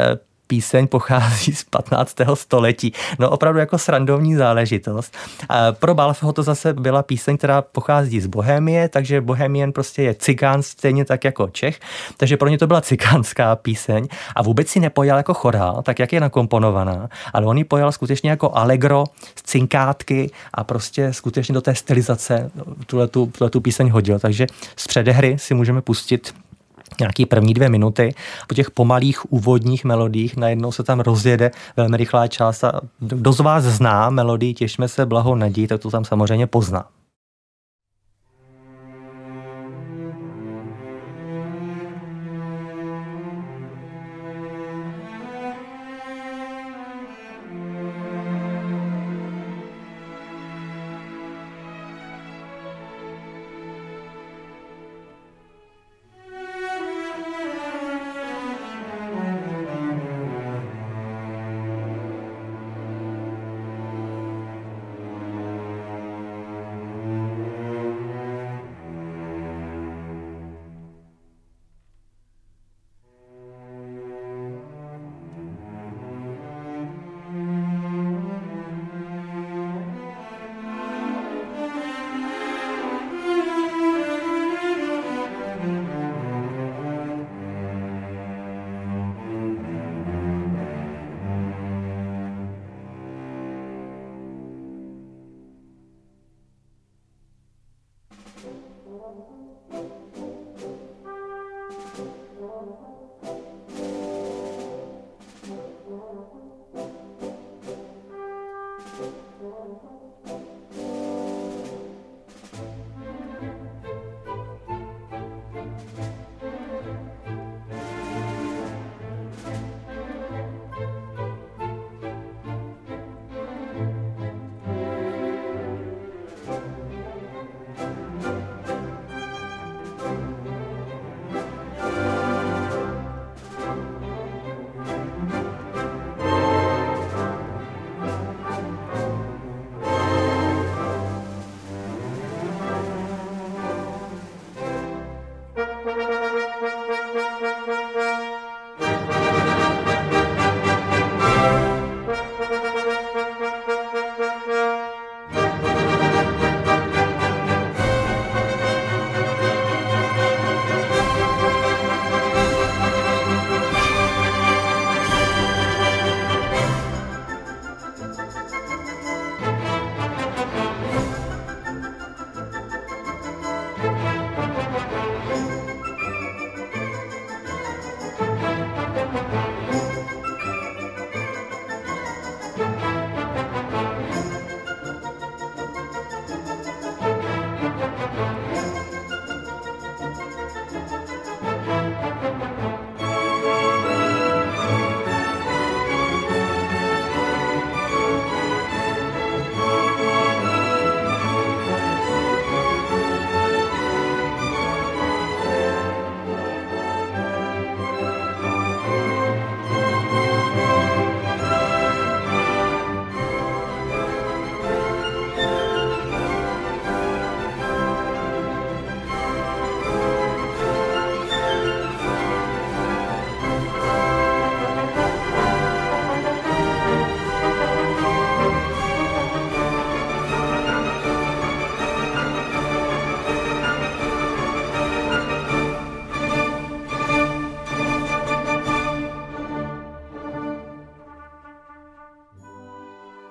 píseň pochází z 15. století. No opravdu jako srandovní záležitost. Pro Balfeho to zase byla píseň, která pochází z Bohémie, takže Bohemien prostě je cikán stejně tak jako Čech, takže pro ně to byla cikánská píseň a vůbec si nepojal jako chorál, tak jak je nakomponovaná, ale on ji pojal skutečně jako allegro z cinkátky a prostě skutečně do té stylizace tuhletu píseň hodil. Takže z předehry si můžeme pustit nějaký první 2 minuty. Po těch pomalých úvodních melodiích najednou se tam rozjede velmi rychlá část a kdo z vás zná melodii Těšme se blahou nadějí, tak to tam samozřejmě pozná.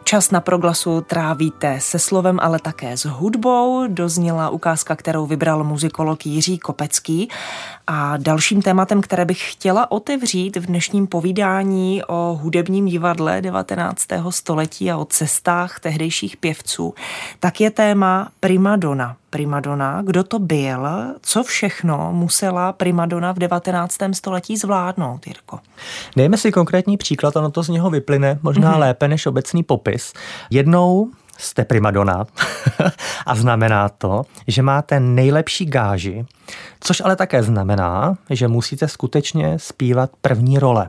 Čas na Proglasu trávíte se slovem, ale také s hudbou. Dozněla ukázka, kterou vybral muzikolog Jiří Kopecký. A dalším tématem, které bych chtěla otevřít v dnešním povídání o hudebním divadle 19. století a o cestách tehdejších pěvců, tak je téma primadona. Primadona, kdo to byl, co všechno musela primadona v 19. století zvládnout, Jirko?
Dejme si konkrétní příklad, ono to z něho vyplyne možná lépe než obecný popis. Jednou jste primadona a znamená to, že máte nejlepší gáži, což ale také znamená, že musíte skutečně zpívat první role.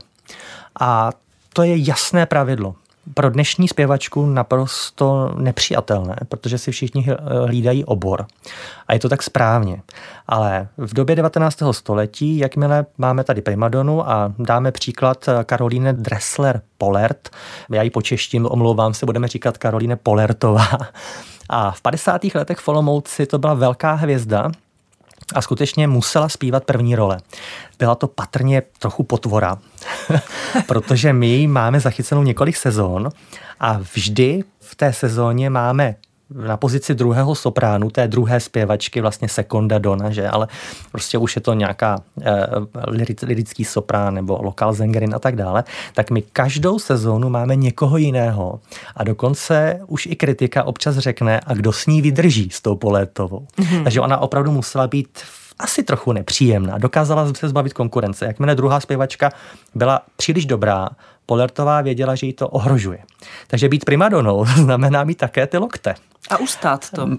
A to je jasné pravidlo. Pro dnešní zpěvačku naprosto nepřijatelné, protože si všichni hlídají obor. A je to tak správně. Ale v době 19. století, jakmile máme tady primadonu a dáme příklad Karoline Dressler-Pollert, já ji počeštím, omlouvám se, budeme říkat Karoline Pollertová. A v 50. letech v Olomouci to byla velká hvězda, a skutečně musela zpívat první role. Byla to patrně trochu potvora, protože my ji máme zachycenou několik sezón a vždy v té sezóně máme na pozici druhého sopránu, té druhé zpěvačky, vlastně seconda donna, že? Ale prostě už je to nějaká lirický soprán nebo lokál zengerin a tak dále, tak my každou sezónu máme někoho jiného a dokonce už i kritika občas řekne, a kdo s ní vydrží s tou Pollertovou. Takže ona opravdu musela být asi trochu nepříjemná. Dokázala se zbavit konkurence. Jakmile druhá zpěvačka byla příliš dobrá, Pollertová věděla, že jí to ohrožuje. Takže být primadonou znamená mít také ty lokte.
A ustát to.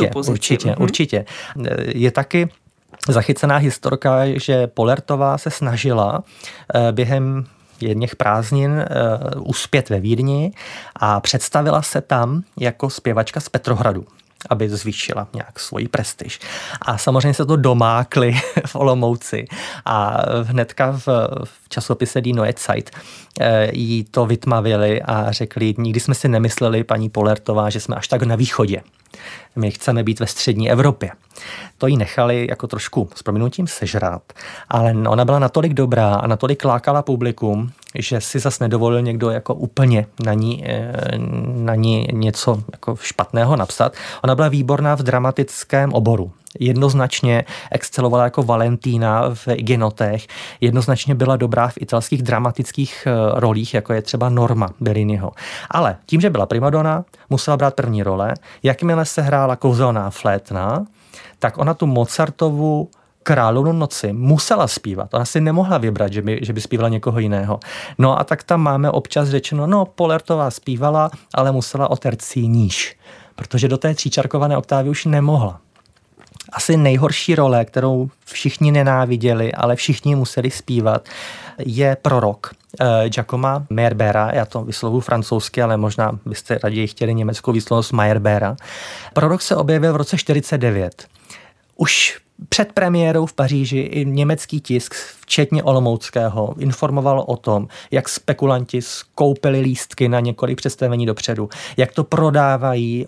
Určitě. Je taky zachycená historka, že Pollertová se snažila během jedněch prázdnin uspět ve Vídni a představila se tam jako zpěvačka z Petrohradu, aby zvýšila nějak svoji prestiž. A samozřejmě se to domákli v Olomouci a hnedka v časopise Die Neue Zeit jí to vytmavili a řekli, nikdy jsme si nemysleli, paní Pollertová, že jsme až tak na východě. My chceme být ve střední Evropě. To jí nechali jako trošku s prominutím sežrat, ale ona byla natolik dobrá a natolik lákala publikum, že si zas nedovolil někdo jako úplně na ní něco jako špatného napsat. Ona byla výborná v dramatickém oboru. Jednoznačně excelovala jako Valentína v Igenotech, jednoznačně byla dobrá v italských dramatických rolích, jako je třeba Norma Belliniho. Ale tím, že byla primadona, musela brát první role. Jakmile se hrála kouzelná flétna, tak ona tu Mozartovu Královnu noci musela zpívat. Ona si nemohla vybrat, že by zpívala někoho jiného. No a tak tam máme občas řečeno, Pollertová zpívala, ale musela o tercí níž, protože do té tříčarkované oktávy už nemohla. Asi nejhorší role, kterou všichni nenáviděli, ale všichni museli zpívat, je Prorok Giacoma Meyerbeera. Já to vyslovuji francouzsky, ale možná byste raději chtěli německou výslovnost Meyerbeera. Prorok se objevil v roce 1949. Už před premiérou v Paříži i německý tisk, včetně olomouckého, informoval o tom, jak spekulanti skoupili lístky na několik představení dopředu, jak to prodávají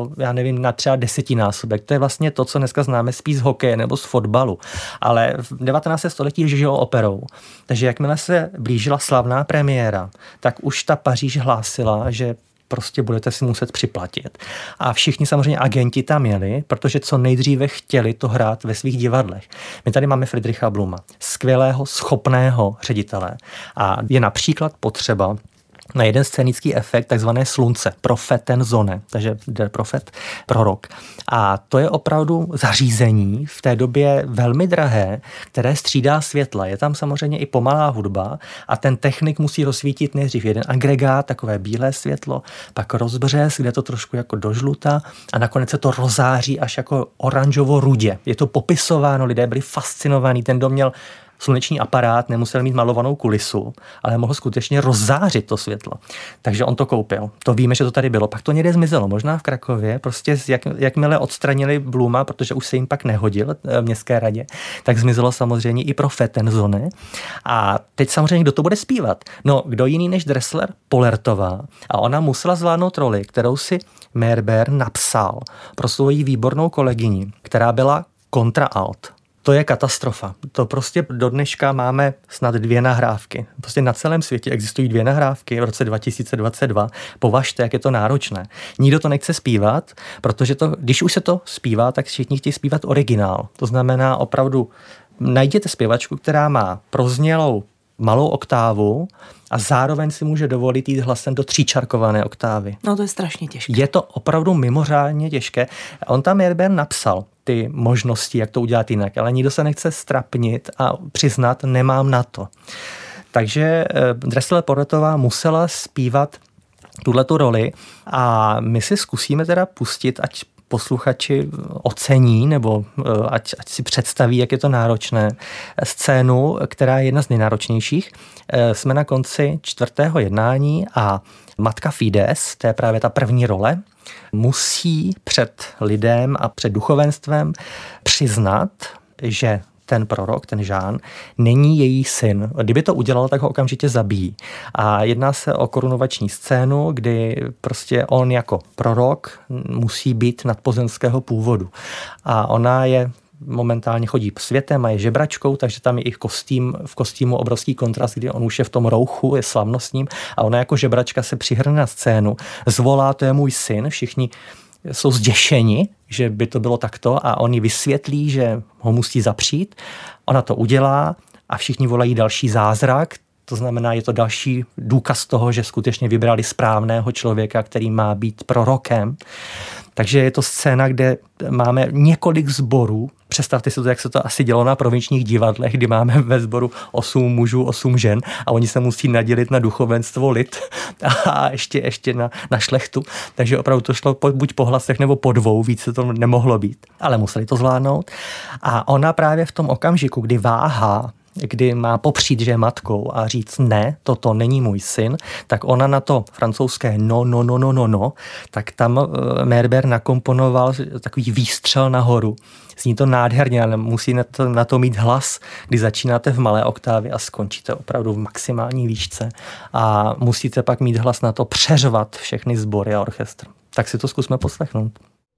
na třeba 10násobek. To je vlastně to, co dneska známe spíš z hokeje nebo z fotbalu. Ale v 19. století žilo operou. Takže jakmile se blížila slavná premiéra, tak už ta Paříž hlásila, že prostě budete si muset připlatit. A všichni samozřejmě agenti tam jeli, protože co nejdříve chtěli to hrát ve svých divadlech. My tady máme Friedricha Bluma, skvělého, schopného ředitele. A je například potřeba na jeden scénický efekt, takzvané slunce, Propheten-Sonne, takže der Prophet, prorok. A to je opravdu zařízení v té době velmi drahé, které střídá světla. Je tam samozřejmě i pomalá hudba a ten technik musí rozsvítit nejdřív jeden agregát, takové bílé světlo, pak rozbřes, kde to trošku jako dožluta a nakonec se to rozáří až jako oranžovo-rudě. Je to popisováno, lidé byli fascinovaní, ten dom měl sluneční aparát, nemusel mít malovanou kulisu, ale mohl skutečně rozzářit to světlo. Takže on to koupil. To víme, že to tady bylo. Pak to někde zmizelo. Možná v Krakově, prostě jakmile odstranili Bluma, protože už se jim pak nehodil v městské radě, tak zmizelo samozřejmě i Propheten-Sonne. A teď samozřejmě, kdo to bude zpívat? No, kdo jiný než Dressler? Pollertová. A ona musela zvládnout roli, kterou si Meyerbeer napsal pro svoji výbornou kolegyni, která byla kontraalt. To je katastrofa. To prostě do dneška máme snad 2 nahrávky. Prostě na celém světě existují 2 nahrávky v roce 2022. Považte, jak je to náročné. Nikdo to nechce zpívat, protože když už se to zpívá, tak všichni chtějí zpívat originál. To znamená opravdu, najděte zpěvačku, která má proznělou malou oktávu a zároveň si může dovolit jít hlasem do 3čarkované oktávy.
No to je strašně těžké.
Je to opravdu mimořádně těžké. On tam Meyerbeer napsal ty možnosti, jak to udělat jinak, ale nikdo se nechce strapnit a přiznat, nemám na to. Takže Dressler Porretová musela zpívat tuhletu roli a my si zkusíme teda pustit, ať posluchači ocení, nebo ať si představí, jak je to náročné, scénu, která je jedna z nejnáročnějších. Jsme na konci 4. jednání a matka Fides, to je právě ta první role, musí před lidem a před duchovenstvem přiznat, že ten prorok, ten Jean, není její syn. Kdyby to udělal, tak ho okamžitě zabijí. A jedná se o korunovační scénu, kdy prostě on jako prorok musí být nadpozemského původu. A ona momentálně chodí světem a je žebračkou, takže tam je i v kostýmu obrovský kontrast, kdy on už je v tom rouchu, je slavnostním a ona jako žebračka se přihrne na scénu, zvolá, to je můj syn, všichni jsou zděšeni, že by to bylo takto a on jí vysvětlí, že ho musí zapřít. Ona to udělá a všichni volají další zázrak. To znamená, je to další důkaz toho, že skutečně vybrali správného člověka, který má být prorokem. Takže je to scéna, kde máme několik sborů. Představte si to, jak se to asi dělo na provinčních divadlech, kdy máme ve sboru 8 mužů, 8 žen a oni se musí nadělit na duchovenstvo, lid a ještě na šlechtu. Takže opravdu to šlo buď po hlasech nebo po 2, víc se to nemohlo být. Ale museli to zvládnout. A ona právě v tom okamžiku, kdy váhá, kdy má popřít, že je matkou a říct ne, toto není můj syn, tak ona na to francouzské no, tak tam Meyerbeer nakomponoval takový výstřel nahoru. Zní to nádherně, ale musí na to mít hlas, kdy začínáte v malé oktávě a skončíte opravdu v maximální výšce a musíte pak mít hlas na to přeřvat všechny sbory a orchestr. Tak si to zkusme poslechnout.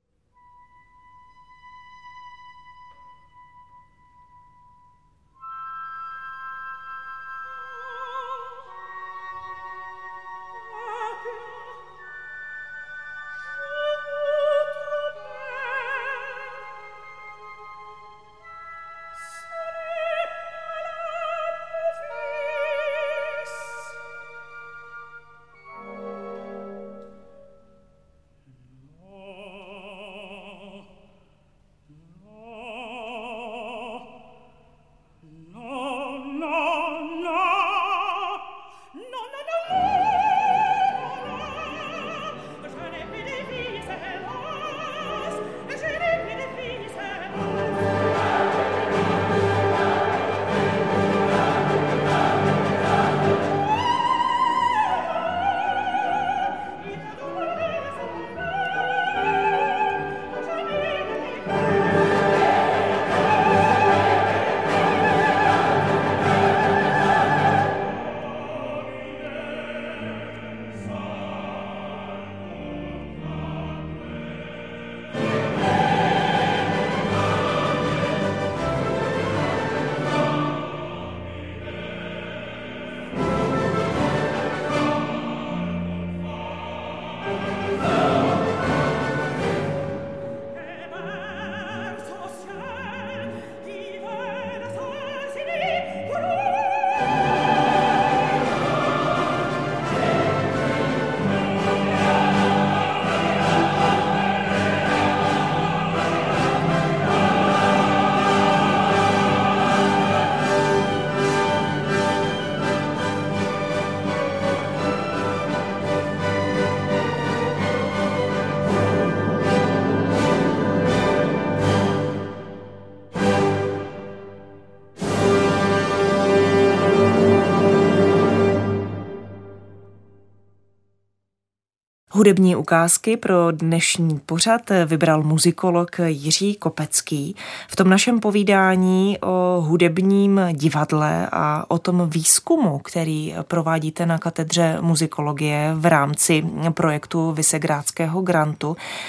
Hudební ukázky pro dnešní pořad vybral muzikolog Jiří Kopecký. V tom našem povídání o hudebním divadle a o tom výzkumu, který provádíte na katedře muzikologie v rámci projektu Visegrádského grantu,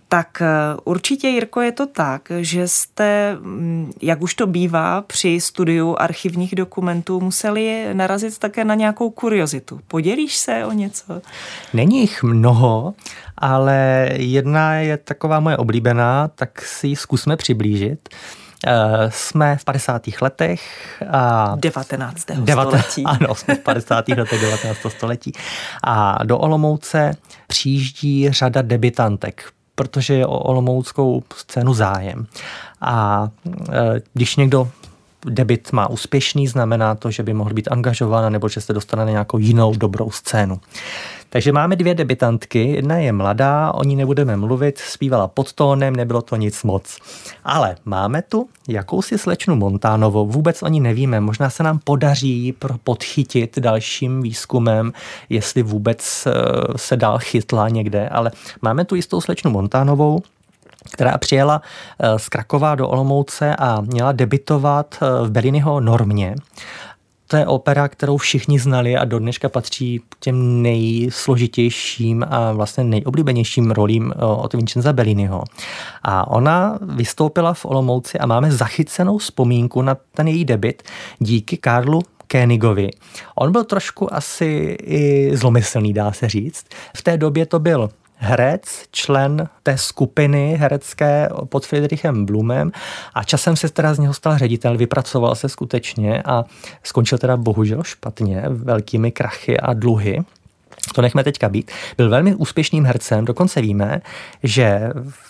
Tak určitě, Jirko, je to tak, že jste, jak už to bývá při studiu archivních dokumentů, museli narazit také na nějakou kuriozitu. Podělíš se o něco?
Není jich mnoho, ale jedna je taková moje oblíbená, tak si ji zkusme přiblížit. Jsme v 50. letech. A
19. století.
Ano, jsme v 50. letech 19. století. A do Olomouce přijíždí řada debutantek, protože je o olomouckou scénu zájem. A když někdo debut má úspěšný, znamená to, že by mohl být angažován nebo že se dostane na nějakou jinou dobrou scénu. Takže máme 2 debutantky, jedna je mladá, o ní nebudeme mluvit, zpívala pod tónem, nebylo to nic moc. Ale máme tu jakousi slečnu Montánovou, vůbec o ní nevíme, možná se nám podaří podchytit dalším výzkumem, jestli vůbec se dál chytla někde, ale máme tu jistou slečnu Montánovou, která přijela z Krakova do Olomouce a měla debutovat v Belliniho Normě. To je opera, kterou všichni znali a do dneška patří k těm nejsložitějším a vlastně nejoblíbenějším rolím od Vincenza Belliniho. A ona vystoupila v Olomouci a máme zachycenou vzpomínku na ten její debut díky Karlu Koenigovi. On byl trošku asi i zlomyslný, dá se říct. V té době to byl herec, člen té skupiny herecké pod Friedrichem Blumem a časem se teda z něho stal ředitel, vypracoval se skutečně a skončil teda bohužel špatně, velkými krachy a dluhy. To nechme teďka být. Byl velmi úspěšným hercem, dokonce víme, že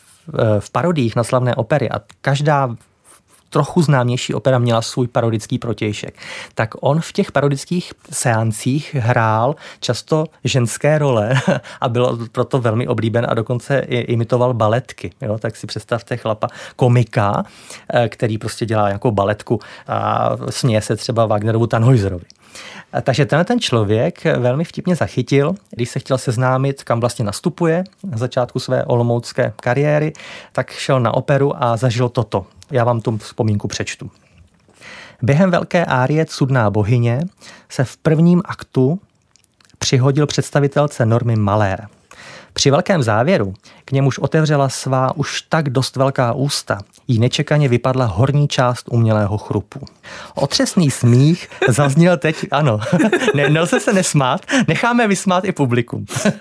v parodiích na slavné opery a každá trochu známější opera měla svůj parodický protějšek. Tak on v těch parodických seancích hrál často ženské role a byl proto velmi oblíben a dokonce imitoval baletky. Jo? Tak si představte chlapa komika, který prostě dělá nějakou baletku a směje se třeba Wagnerovu Tannhäuserovi. Takže ten člověk velmi vtipně zachytil, když se chtěl seznámit, kam vlastně nastupuje na začátku své olomoucké kariéry, tak šel na operu a zažil toto. Já vám tu vzpomínku přečtu. Během velké árie Cudná bohyně se v prvním aktu přihodil představitelce Normy Malér. Při velkém závěru k němuž otevřela svá už tak dost velká ústa, jí nečekaně vypadla horní část umělého chrupu. Otřesný smích zazněl teď, ano, nelze se nesmát, necháme vysmát i publikum.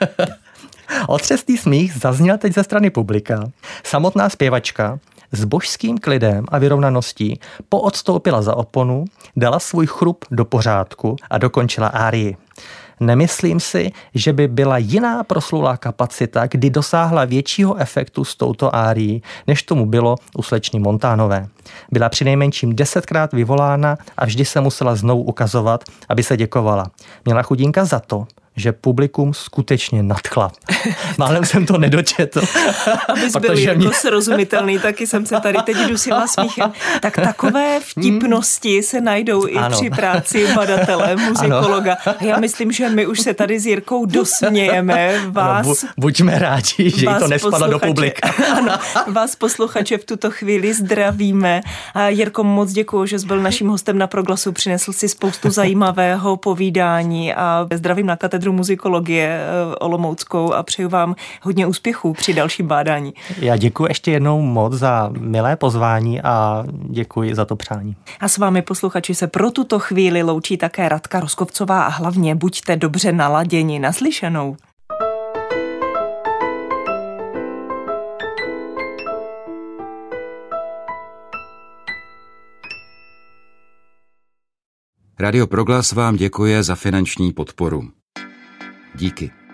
Otřesný smích zazněl teď ze strany publika. Samotná zpěvačka s božským klidem a vyrovnaností poodstoupila za oponu, dala svůj chrup do pořádku a dokončila árii. Nemyslím si, že by byla jiná proslulá kapacita, kdy dosáhla většího efektu s touto árií, než tomu bylo u slečny Montánové. Byla přinejmenším 10krát vyvolána a vždy se musela znovu ukazovat, aby se děkovala. Měla chudinka za to, že publikum skutečně nadchla. Málem jsem to nedočetl.
Abys byl jako srozumitelný, taky jsem se tady teď dusila smíchem. Tak takové vtipnosti se najdou i při práci badatele, muzikologa. A já myslím, že my už se tady s Jirkou dosmějeme.
Buďme rádi, že jí to nespadlo do publika.
Ano, vás posluchače v tuto chvíli zdravíme. A Jirko, moc děkuju, že jsi byl naším hostem na Proglasu, přinesl si spoustu zajímavého povídání a zdravím na katedru muzikologie olomouckou a přeju vám hodně úspěchů při dalším bádání.
Já děkuji ještě jednou moc za milé pozvání a děkuji za to přání.
A s vámi posluchači se pro tuto chvíli loučí také Radka Roskovcová a hlavně buďte dobře naladěni. Naslyšenou.
Radio Proglas vám děkuje za finanční podporu. Díky.